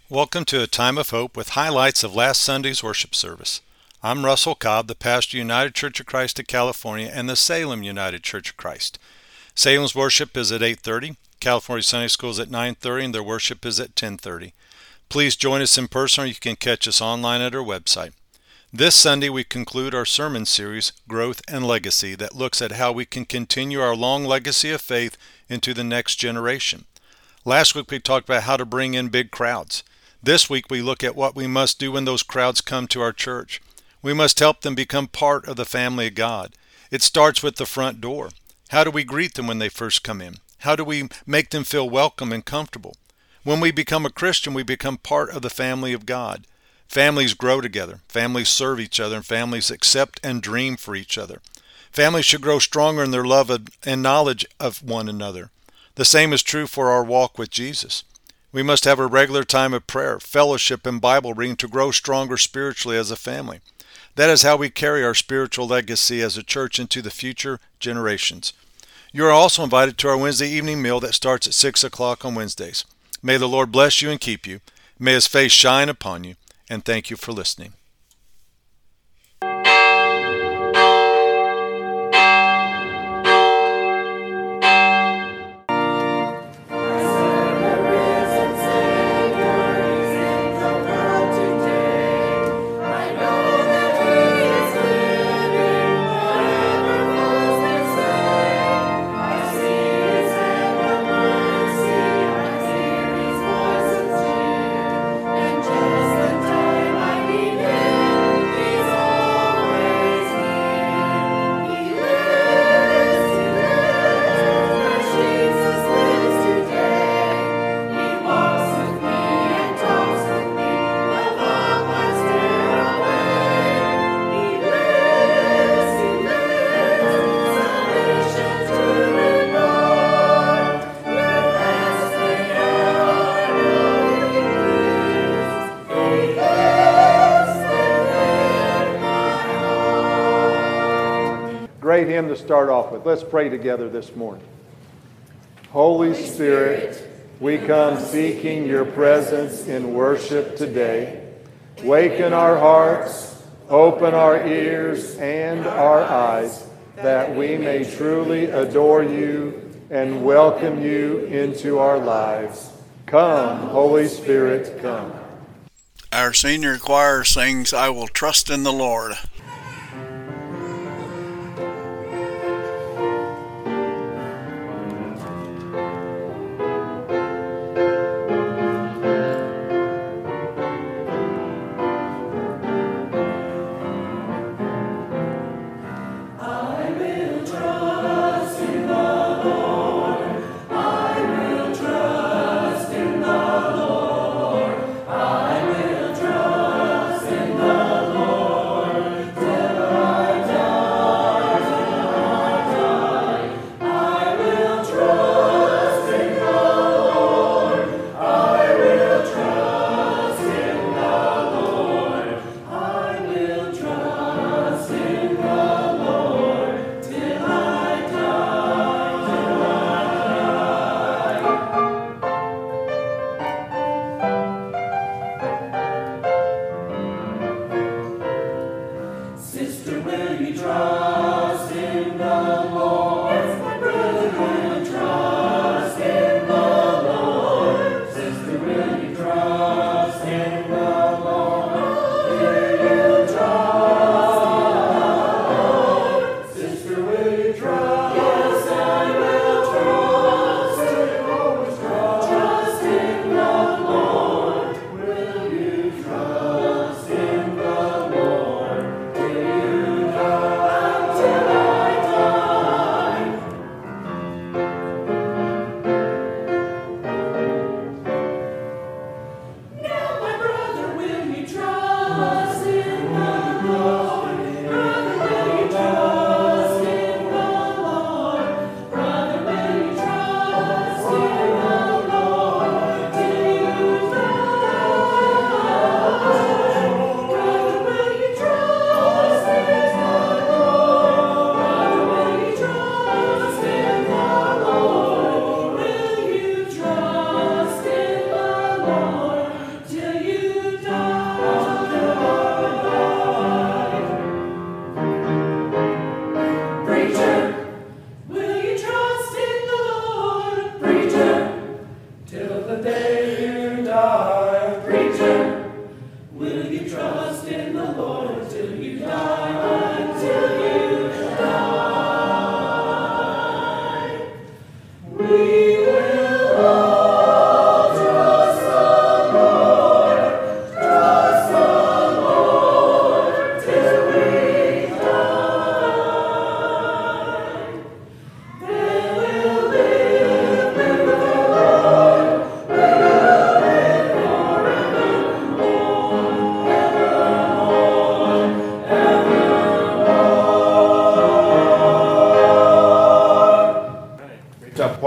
Welcome to A Time of Hope with highlights of last Sunday's worship service. I'm Russell Cobb, the pastor United Church of Christ of California and the Salem United Church of Christ. Salem's worship is at 8:30, California Sunday School is at 9:30, and their worship is at 10:30. Please join us in person or you can catch us online at our website. This Sunday we conclude our sermon series, Growth and Legacy, that looks at how we can continue our long legacy of faith into the next generation. Last week we talked about how to bring in big crowds. This week we look at what we must do when those crowds come to our church. We must help them become part of the family of God. It starts with the front door. How do we greet them when they first come in? How do we make them feel welcome and comfortable? When we become a Christian, we become part of the family of God. Families grow together. Families serve each other, and families accept and dream for each other. Families should grow stronger in their love and knowledge of one another. The same is true for our walk with Jesus. We must have a regular time of prayer, fellowship, and Bible reading to grow stronger spiritually as a family. That is how we carry our spiritual legacy as a church into the future generations. You are also invited to our Wednesday evening meal that starts at 6 o'clock on Wednesdays. May the Lord bless you and keep you. May His face shine upon you. And thank you for listening. Great hymn to start off with. Let's pray together this morning. Holy Spirit, we come seeking your presence in worship today. Waken our hearts, open our ears and our eyes, that we may truly adore you and welcome you into our lives. Come, Holy Spirit, come. Our senior choir sings, I Will Trust in the Lord. I will trust in the Lord.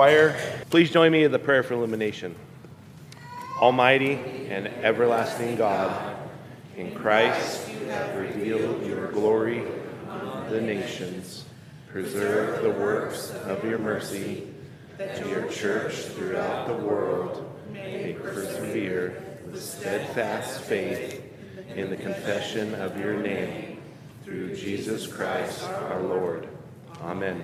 choir, please join me in the prayer for illumination. Almighty and everlasting God, in Christ you have revealed your glory to the nations. Preserve the works of your mercy, that your church throughout the world may persevere with steadfast faith in the confession of your name, through Jesus Christ our Lord. Amen.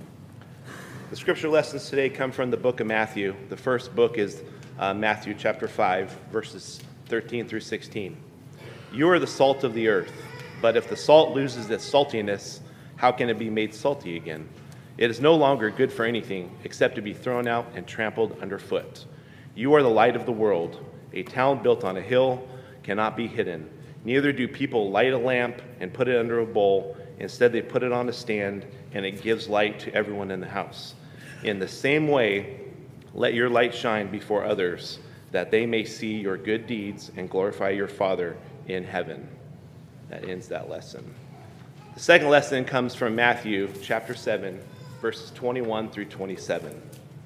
The scripture lessons today come from the book of Matthew. The first book is Matthew chapter 5, verses 13 through 16. You are the salt of the earth, but if the salt loses its saltiness, how can it be made salty again? It is no longer good for anything except to be thrown out and trampled underfoot. You are the light of the world. A town built on a hill cannot be hidden. Neither do people light a lamp and put it under a bowl. Instead, they put it on a stand, and it gives light to everyone in the house. In the same way, let your light shine before others, that they may see your good deeds and glorify your Father in heaven. That ends that lesson. The second lesson comes from Matthew chapter 7, verses 21 through 27.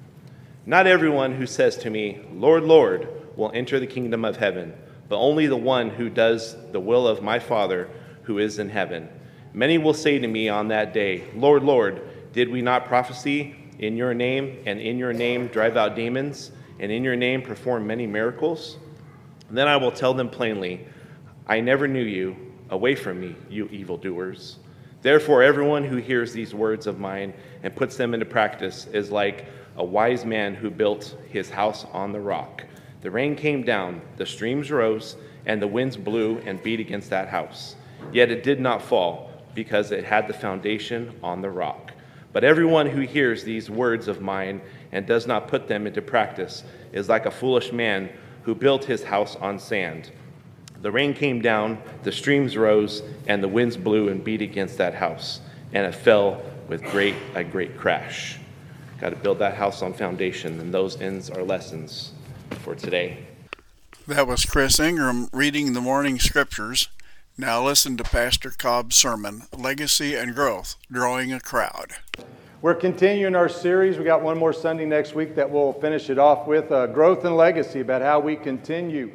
Not everyone who says to me, Lord, Lord, will enter the kingdom of heaven, but only the one who does the will of my Father who is in heaven. Many will say to me on that day, Lord, Lord, did we not prophesy in your name, and in your name drive out demons, and in your name perform many miracles? Then I will tell them plainly, I never knew you. Away from me, you evildoers. Therefore, everyone who hears these words of mine and puts them into practice is like a wise man who built his house on the rock. The rain came down, the streams rose, and the winds blew and beat against that house. Yet it did not fall, because it had the foundation on the rock. But everyone who hears these words of mine and does not put them into practice is like a foolish man who built his house on sand. The rain came down, the streams rose, and the winds blew and beat against that house, and it fell with a great crash. Got to build that house on foundation, and those ends our lessons for today. That was Chris Ingram reading the morning scriptures. Now listen to Pastor Cobb's sermon, Legacy and Growth, Drawing a Crowd. We're continuing our series. We got one more Sunday next week that we'll finish it off with, Growth and Legacy, about how we continue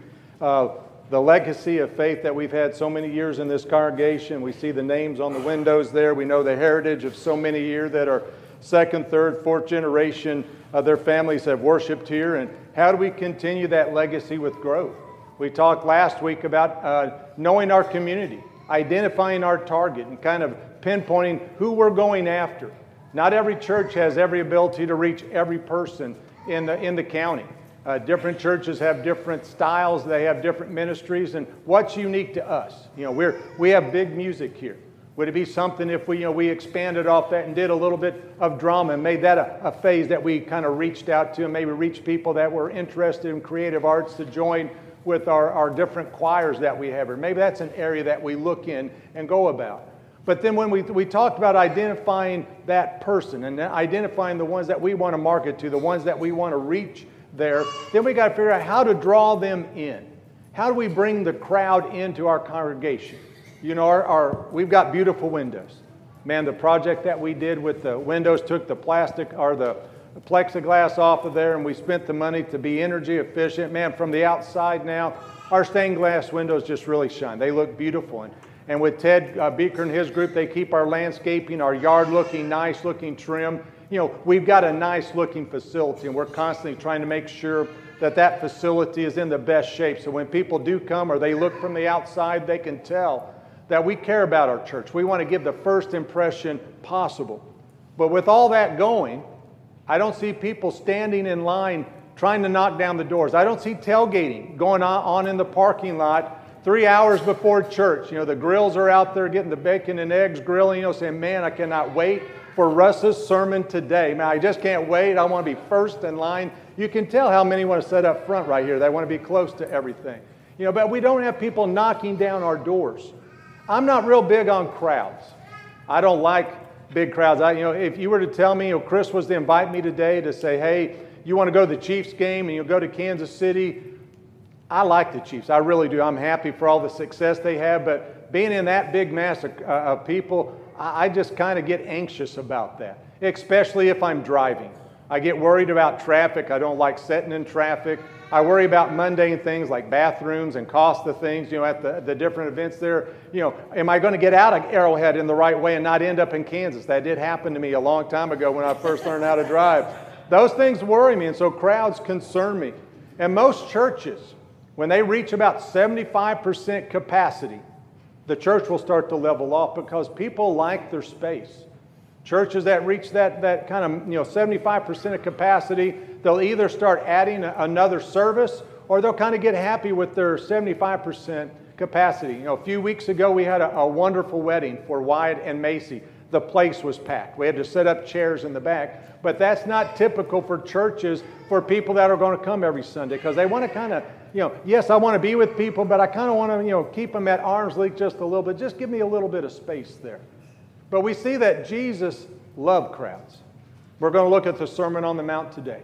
the legacy of faith that we've had so many years in this congregation. We see the names on the windows there. We know the heritage of so many here that are second, third, fourth generation. Their families have worshiped here. And how do we continue that legacy with growth? We talked last week about knowing our community, identifying our target, and kind of pinpointing who we're going after. Not every church has every ability to reach every person in the county. Different churches have different styles. They have different ministries. And what's unique to us? You know, we have big music here. Would it be something if we expanded off that and did a little bit of drama and made that a phase that we kind of reached out to and maybe reached people that were interested in creative arts to join with our different choirs that we have? Or maybe that's an area that we look in and go about. But then when we talked about identifying that person and identifying the ones that we want to market to, the ones that we want to reach there, then we got to figure out how to draw them in. How do we bring the crowd into our congregation? You know, we've got beautiful windows. Man, the project that we did with the windows took the plastic or the plexiglass off of there, and we spent the money to be energy efficient. Man, from the outside now, our stained glass windows just really shine. They look beautiful. And with Ted Beaker and his group, they keep our landscaping, our yard looking nice, looking trim. You know, we've got a nice looking facility, and we're constantly trying to make sure that facility is in the best shape. So when people do come or they look from the outside, they can tell that we care about our church. We want to give the first impression possible. But with all that going, I don't see people standing in line trying to knock down the doors. I don't see tailgating going on in the parking lot 3 hours before church. You know, the grills are out there getting the bacon and eggs grilling, saying, man, I cannot wait for Russ's sermon today. Man, I just can't wait. I want to be first in line. You can tell how many want to sit up front right here. They want to be close to everything. You know, but we don't have people knocking down our doors. I'm not real big on crowds. I don't like big crowds. If you were to tell me, Chris was to invite me today to say, hey, you want to go to the Chiefs game and you'll go to Kansas City, I like the Chiefs. I really do. I'm happy for all the success they have, but being in that big mass of people, I just kind of get anxious about that, especially if I'm driving. I get worried about traffic. I don't like sitting in traffic. I worry about mundane things like bathrooms and cost of things, at the different events there. Am I going to get out of Arrowhead in the right way and not end up in Kansas? That did happen to me a long time ago when I first learned how to drive. Those things worry me, and so crowds concern me. And most churches, when they reach about 75% capacity, the church will start to level off because people like their space. Churches that reach that kind of 75% of capacity, they'll either start adding another service or they'll kind of get happy with their 75% capacity. A few weeks ago we had a wonderful wedding for Wyatt and Macy. The place was packed. We had to set up chairs in the back. But that's not typical for churches for people that are going to come every Sunday because they want to kind of, yes, I want to be with people, but I kind of want to, keep them at arm's length just a little bit. Just give me a little bit of space there. But we see that Jesus loved crowds. We're going to look at the Sermon on the Mount today.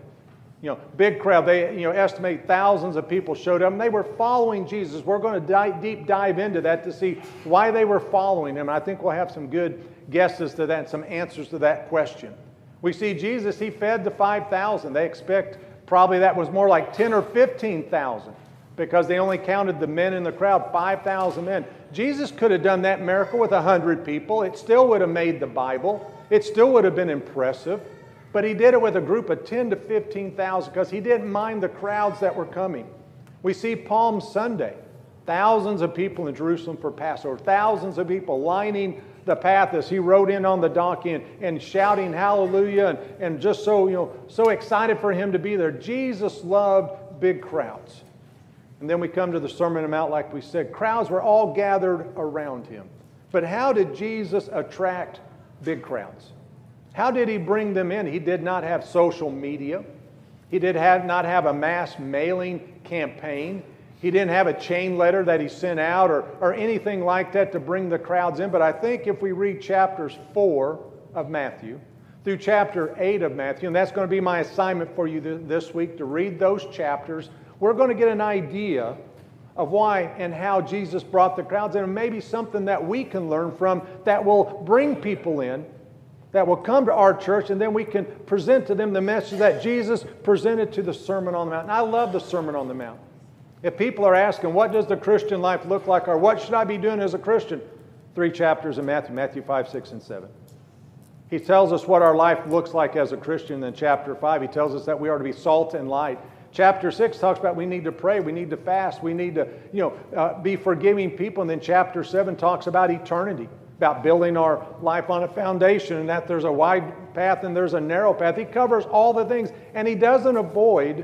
Big crowd. They, estimate thousands of people showed up, and they were following Jesus. We're going to deep dive into that to see why they were following him. I think we'll have some good guesses to that, some answers to that question. We see Jesus, he fed the 5,000. They expect probably that was more like 10 or 15,000 because they only counted the men in the crowd, 5,000 men. Jesus could have done that miracle with 100 people. It still would have made the Bible. It still would have been impressive. But he did it with a group of 10 to 15,000 because he didn't mind the crowds that were coming. We see Palm Sunday. Thousands of people in Jerusalem for Passover. Thousands of people lining the path as he rode in on the donkey and shouting hallelujah and just so excited for him to be there. Jesus loved big crowds. And then we come to the Sermon on the Mount, like we said. Crowds were all gathered around him. But how did Jesus attract big crowds? How did he bring them in? He did not have social media. He did not have a mass mailing campaign. He didn't have a chain letter that he sent out or anything like that to bring the crowds in. But I think if we read chapters 4 of Matthew through chapter 8 of Matthew, and that's going to be my assignment for you this week, to read those chapters, we're going to get an idea of why and how Jesus brought the crowds in, and maybe something that we can learn from that will bring people in, that will come to our church, and then we can present to them the message that Jesus presented to the Sermon on the Mount. And I love the Sermon on the Mount. If people are asking, what does the Christian life look like, or what should I be doing as a Christian? 3 chapters in Matthew 5, 6, and 7. He tells us what our life looks like as a Christian. In chapter 5, he tells us that we are to be salt and light. Chapter 6 talks about we need to pray, we need to fast, we need to be forgiving people. And then chapter 7 talks about eternity, about building our life on a foundation, and that there's a wide path and there's a narrow path. He covers all the things, and he doesn't avoid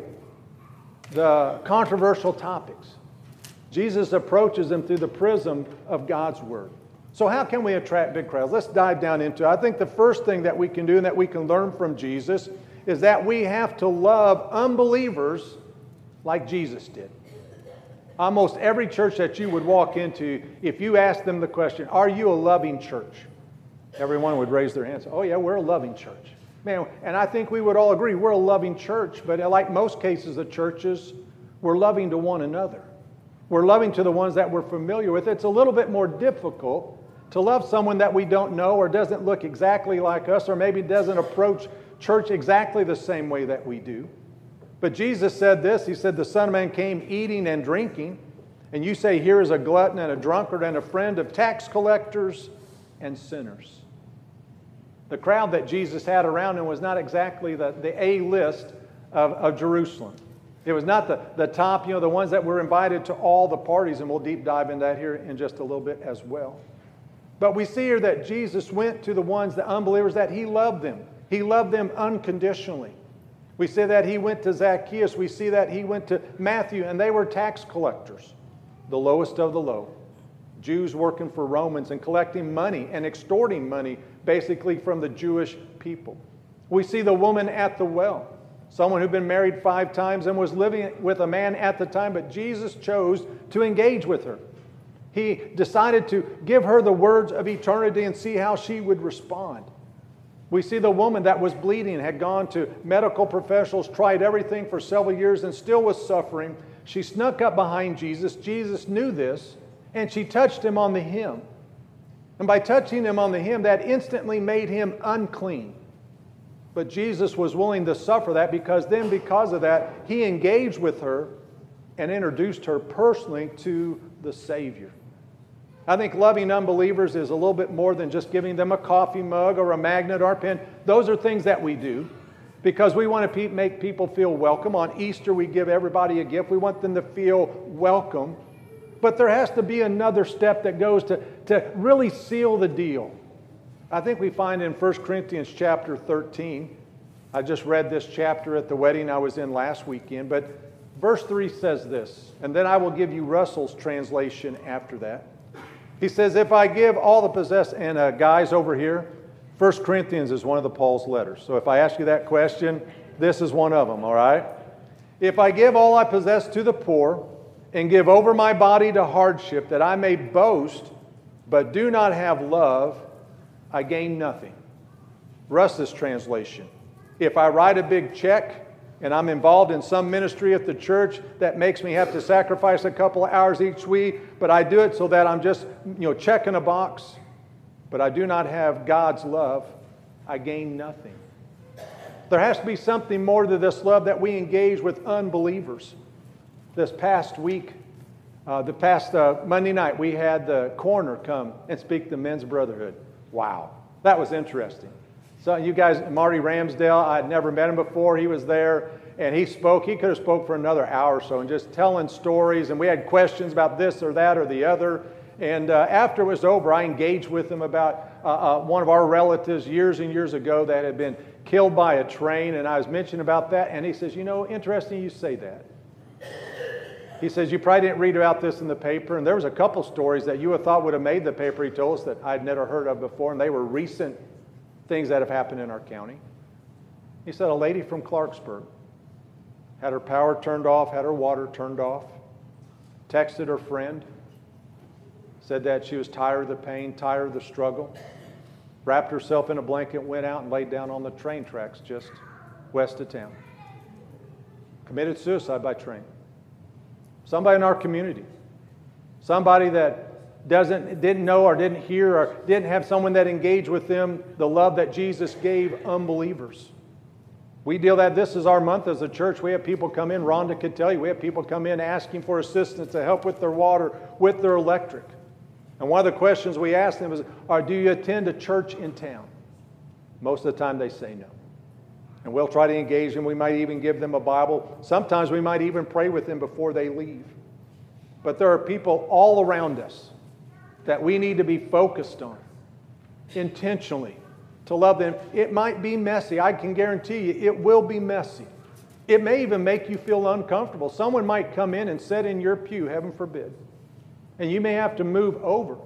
the controversial topics. Jesus approaches them through the prism of God's Word. So how can we attract big crowds? Let's dive down into it. I think the first thing that we can do and that we can learn from Jesus is that we have to love unbelievers like Jesus did. Almost every church that you would walk into, if you ask them the question, are you a loving church? Everyone would raise their hands. Oh yeah, we're a loving church. Man, and I think we would all agree we're a loving church, but like most cases of churches, we're loving to one another. We're loving to the ones that we're familiar with. It's a little bit more difficult to love someone that we don't know or doesn't look exactly like us or maybe doesn't approach church exactly the same way that we do. But Jesus said this, he said, the Son of Man came eating and drinking, and you say, here is a glutton and a drunkard and a friend of tax collectors and sinners. The crowd that Jesus had around him was not exactly the A-list of Jerusalem. It was not the top, the ones that were invited to all the parties, and we'll deep dive into that here in just a little bit as well. But we see here that Jesus went to the ones, the unbelievers, that he loved them. He loved them unconditionally. We see that he went to Zacchaeus. We see that he went to Matthew, and they were tax collectors, the lowest of the low. Jews working for Romans and collecting money and extorting money basically from the Jewish people. We see the woman at the well, someone who'd been married 5 times and was living with a man at the time, but Jesus chose to engage with her. He decided to give her the words of eternity and see how she would respond. We see the woman that was bleeding, had gone to medical professionals, tried everything for several years and still was suffering. She snuck up behind Jesus. Jesus knew this, and she touched him on the hem. And by touching him on the hem, that instantly made him unclean. But Jesus was willing to suffer that because of that, he engaged with her and introduced her personally to the Savior. I think loving unbelievers is a little bit more than just giving them a coffee mug or a magnet or a pen. Those are things that we do because we want to make people feel welcome. On Easter, we give everybody a gift. We want them to feel welcome. But there has to be another step that goes to really seal the deal. I think we find in 1 Corinthians chapter 13, I just read this chapter at the wedding I was in last weekend, but verse 3 says this, and then I will give you Russell's translation after that. He says, if I give all the possess, and guys over here, 1 Corinthians is one of the Paul's letters. So if I ask you that question, this is one of them, all right? If I give all I possess to the poor and give over my body to hardship that I may boast, but do not have love, I gain nothing. Russ's translation. If I write a big check and I'm involved in some ministry at the church that makes me have to sacrifice a couple of hours each week, but I do it so that I'm just, checking a box, but I do not have God's love, I gain nothing. There has to be something more to this love that we engage with unbelievers. This past week, Monday night, we had the coroner come and speak to Men's Brotherhood. Wow, that was interesting. So you guys, Marty Ramsdale, I'd never met him before. He was there and he spoke. He could have spoke for another hour or so and just telling stories. And we had questions about this or that or the other. And after it was over, I engaged with him about one of our relatives years and years ago that had been killed by a train. And I was mentioning about that. And he says, interesting you say that. He says, you probably didn't read about this in the paper. And there was a couple stories that you would have thought would have made the paper, he told us, that I'd never heard of before. And they were recent things that have happened in our county. He said a lady from Clarksburg had her power turned off, had her water turned off, texted her friend, said that she was tired of the pain, tired of the struggle, wrapped herself in a blanket, went out and laid down on the train tracks just west of town. Committed suicide by train. Somebody in our community. Somebody that didn't know or didn't hear or didn't have someone that engaged with them the love that Jesus gave unbelievers. We deal that this is our month as a church. We have people come in, Rhonda could tell you, we have people come in asking for assistance to help with their water, with their electric. And one of the questions we ask them is, do you attend a church in town? Most of the time they say no. And we'll try to engage them. We might even give them a Bible. Sometimes we might even pray with them before they leave. But there are people all around us that we need to be focused on intentionally to love them. It might be messy. I can guarantee you it will be messy. It may even make you feel uncomfortable. Someone might come in and sit in your pew, heaven forbid, and you may have to move over.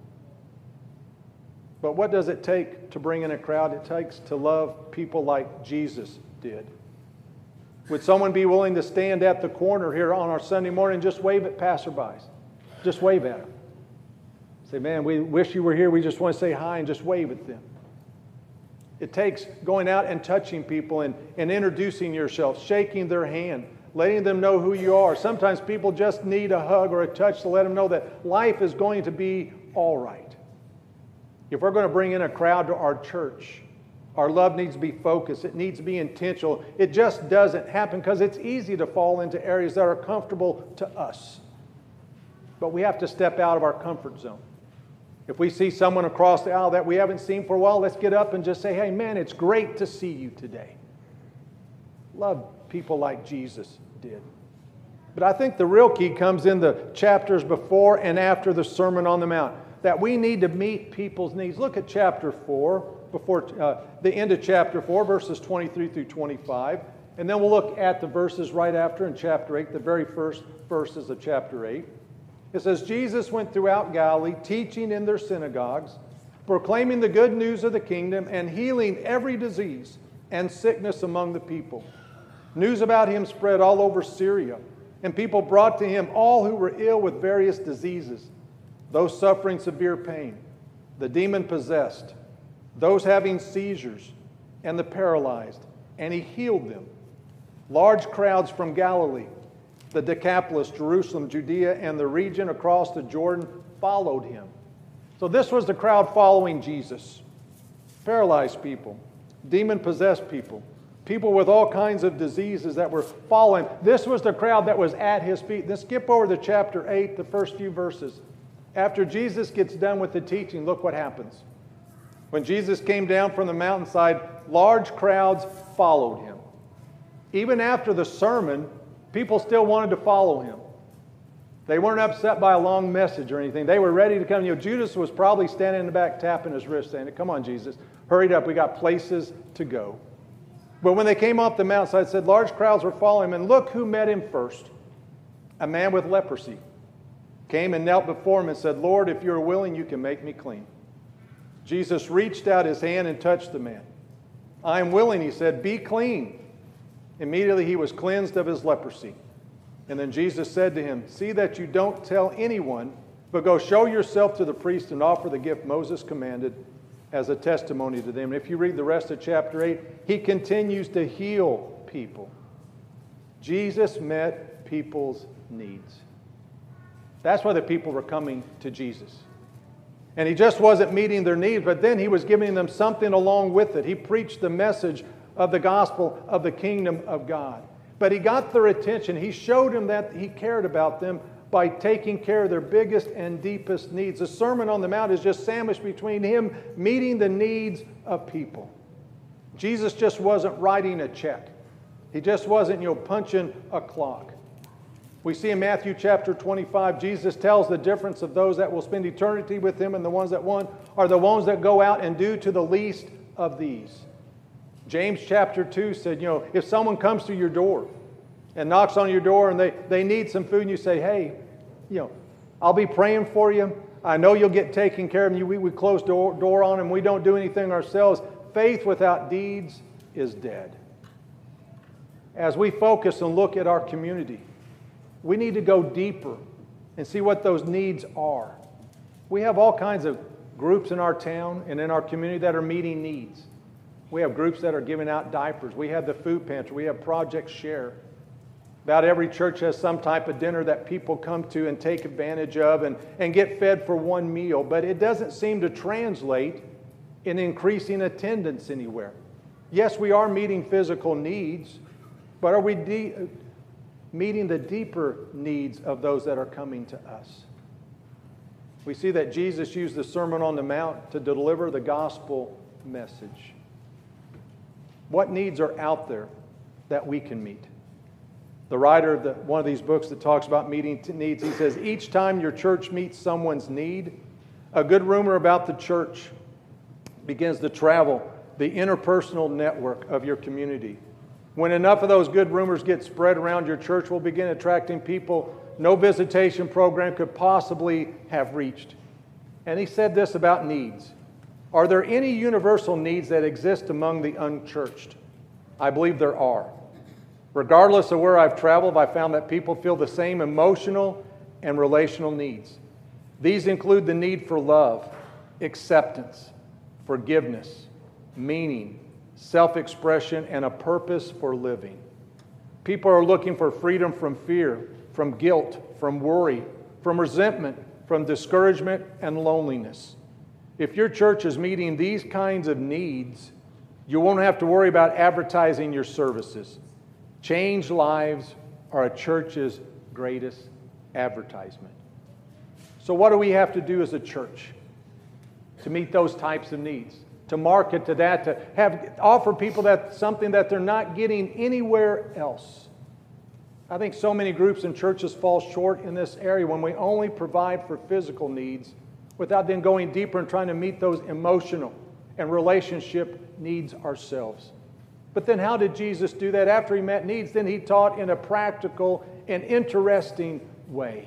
But what does it take to bring in a crowd? It takes to love people like Jesus did. Would someone be willing to stand at the corner here on our Sunday morning and just wave at passerbys? Just wave at them. Say, man, we wish you were here. We just want to say hi and just wave at them. It takes going out and touching people and introducing yourself, shaking their hand, letting them know who you are. Sometimes people just need a hug or a touch to let them know that life is going to be all right. If we're going to bring in a crowd to our church, our love needs to be focused. It needs to be intentional. It just doesn't happen because it's easy to fall into areas that are comfortable to us. But we have to step out of our comfort zone. If we see someone across the aisle that we haven't seen for a while, let's get up and just say, hey, man, it's great to see you today. Love people like Jesus did. But I think the real key comes in the chapters before and after the Sermon on the Mount, that we need to meet people's needs. Look at chapter 4, before the end of chapter 4, verses 23 through 25. And then we'll look at the verses right after in chapter 8, the very first verses of chapter 8. It says, Jesus went throughout Galilee, teaching in their synagogues, proclaiming the good news of the kingdom, and healing every disease and sickness among the people. News about him spread all over Syria, and people brought to him all who were ill with various diseases, those suffering severe pain, the demon-possessed, those having seizures, and the paralyzed, and he healed them. Large crowds from Galilee, the Decapolis, Jerusalem, Judea, and the region across the Jordan followed him. So this was the crowd following Jesus. Paralyzed people, demon-possessed people, people with all kinds of diseases that were following. This was the crowd that was at his feet. Then skip over to chapter 8, the first few verses. After Jesus gets done with the teaching, look what happens. When Jesus came down from the mountainside, large crowds followed him. Even after the sermon, people still wanted to follow him. They weren't upset by a long message or anything. They were ready to come. Judas was probably standing in the back tapping his wrist saying, "Come on, Jesus, hurry up. We got places to go." But when they came off the mountainside, it said large crowds were following him. And look who met him first. A man with leprosy came and knelt before him and said, "Lord, if you're willing, you can make me clean." Jesus reached out his hand and touched the man. "I am willing," he said, "be clean." Immediately he was cleansed of his leprosy. And then Jesus said to him, "See that you don't tell anyone, but go show yourself to the priest and offer the gift Moses commanded as a testimony to them." And if you read the rest of chapter 8, he continues to heal people. Jesus met people's needs. That's why the people were coming to Jesus. And he just wasn't meeting their needs, but then he was giving them something along with it. He preached the message of the gospel of the kingdom of God. But he got their attention. He showed them that he cared about them by taking care of their biggest and deepest needs. The Sermon on the Mount is just sandwiched between him meeting the needs of people. Jesus just wasn't writing a check. He just wasn't, punching a clock. We see in Matthew chapter 25, Jesus tells the difference of those that will spend eternity with him and the ones that won't are the ones that go out and do to the least of these. James chapter 2 said, if someone comes to your door and knocks on your door and they need some food and you say, "Hey, I'll be praying for you. I know you'll get taken care of." We close door on them. We don't do anything ourselves. Faith without deeds is dead. As we focus and look at our community, we need to go deeper and see what those needs are. We have all kinds of groups in our town and in our community that are meeting needs. We have groups that are giving out diapers. We have the food pantry. We have Project Share. About every church has some type of dinner that people come to and take advantage of and get fed for one meal. But it doesn't seem to translate in increasing attendance anywhere. Yes, we are meeting physical needs, but are we meeting the deeper needs of those that are coming to us? We see that Jesus used the Sermon on the Mount to deliver the gospel message. What needs are out there that we can meet? The writer of one of these books that talks about meeting needs, he says, each time your church meets someone's need, a good rumor about the church begins to travel the interpersonal network of your community. When enough of those good rumors get spread around, your church will begin attracting people no visitation program could possibly have reached. And he said this about needs. Are there any universal needs that exist among the unchurched? I believe there are. Regardless of where I've traveled, I found that people feel the same emotional and relational needs. These include the need for love, acceptance, forgiveness, meaning, self-expression, and a purpose for living. People are looking for freedom from fear, from guilt, from worry, from resentment, from discouragement and loneliness. If your church is meeting these kinds of needs, you won't have to worry about advertising your services. Changed lives are a church's greatest advertisement. So what do we have to do as a church to meet those types of needs? To market to that, to offer people that something that they're not getting anywhere else. I think so many groups and churches fall short in this area when we only provide for physical needs without then going deeper and trying to meet those emotional and relationship needs ourselves. But then how did Jesus do that? After he met needs, then he taught in a practical and interesting way.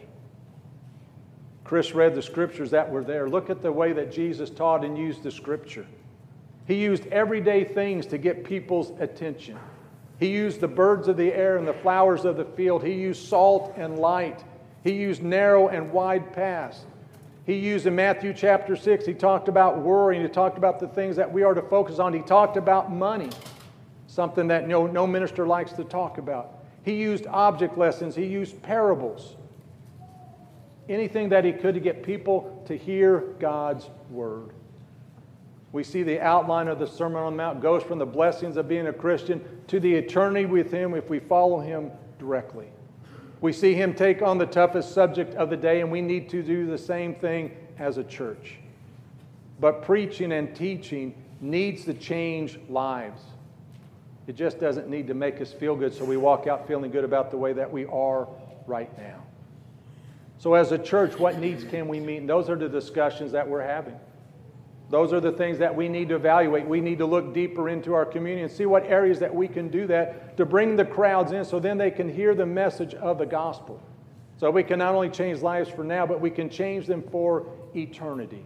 Chris read the scriptures that were there. Look at the way that Jesus taught and used the scripture. He used everyday things to get people's attention. He used the birds of the air and the flowers of the field. He used salt and light. He used narrow and wide paths. He used in Matthew chapter 6, he talked about worrying. He talked about the things that we are to focus on. He talked about money, something that no minister likes to talk about. He used object lessons. He used parables. Anything that he could to get people to hear God's word. We see the outline of the Sermon on the Mount goes from the blessings of being a Christian to the eternity with Him if we follow Him directly. We see Him take on the toughest subject of the day, and we need to do the same thing as a church. But preaching and teaching needs to change lives. It just doesn't need to make us feel good so we walk out feeling good about the way that we are right now. So as a church, what needs can we meet? And those are the discussions that we're having. Those are the things that we need to evaluate. We need to look deeper into our community and see what areas that we can do that to bring the crowds in so then they can hear the message of the gospel. So we can not only change lives for now, but we can change them for eternity.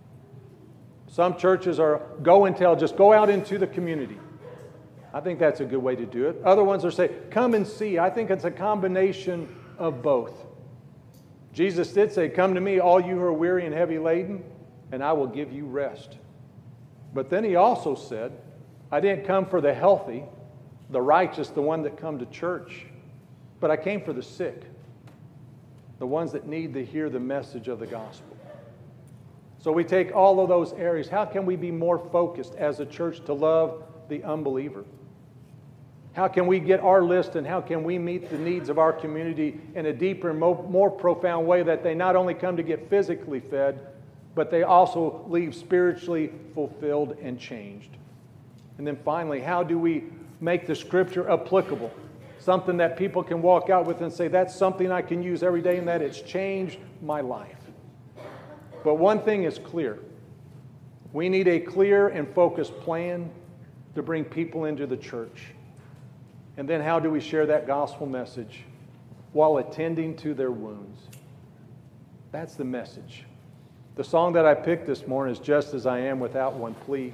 Some churches are go and tell, just go out into the community. I think that's a good way to do it. Other ones are say, come and see. I think it's a combination of both. Jesus did say, come to me, all you who are weary and heavy laden, and I will give you rest. But then He also said, I didn't come for the healthy, the righteous, the one that come to church, but I came for the sick, the ones that need to hear the message of the gospel. So we take all of those areas. How can we be more focused as a church to love the unbeliever? How can we get our list and how can we meet the needs of our community in a deeper and more profound way that they not only come to get physically fed, but they also leave spiritually fulfilled and changed? And then finally, how do we make the Scripture applicable? Something that people can walk out with and say, that's something I can use every day and that it's changed my life. But one thing is clear. We need a clear and focused plan to bring people into the church. And then how do we share that gospel message while attending to their wounds? That's the message. The song that I picked this morning is Just As I Am Without One Plea.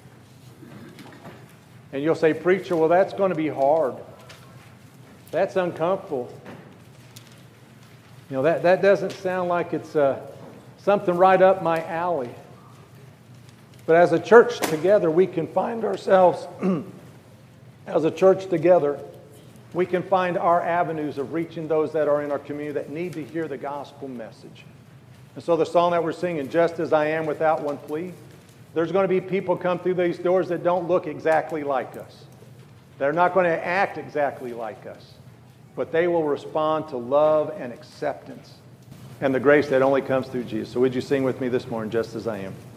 And you'll say, preacher, well, that's going to be hard. That's uncomfortable. You know, that doesn't sound like it's something right up my alley. But as a church together, we can find ourselves, as a church together, we can find our avenues of reaching those that are in our community that need to hear the gospel message. And so the song that we're singing, Just As I Am Without One Plea, there's going to be people come through these doors that don't look exactly like us. They're not going to act exactly like us. But they will respond to love and acceptance and the grace that only comes through Jesus. So would you sing with me this morning, Just As I Am?